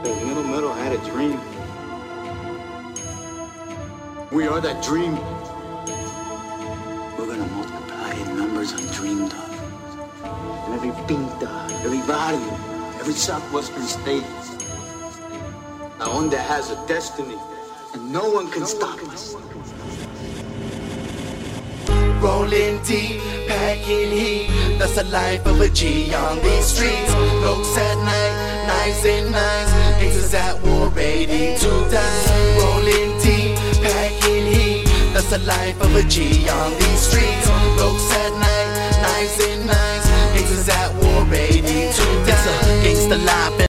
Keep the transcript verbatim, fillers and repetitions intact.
that Metal Metal had a dream. We are that dream. We're gonna multiply in numbers undreamed of. And every pinta, every barrio, every southwestern state. La Onda has a destiny, and no one can stop us. Rolling deep, packing heat. That's the life of a G on these streets. Looks at night, knives and nines. Gangsters at war, ready to die. Rolling deep, packing heat. That's the life of a G on these streets. Looks at night, knives and nines. Gangsters at war, ready to die. It's a gangster life.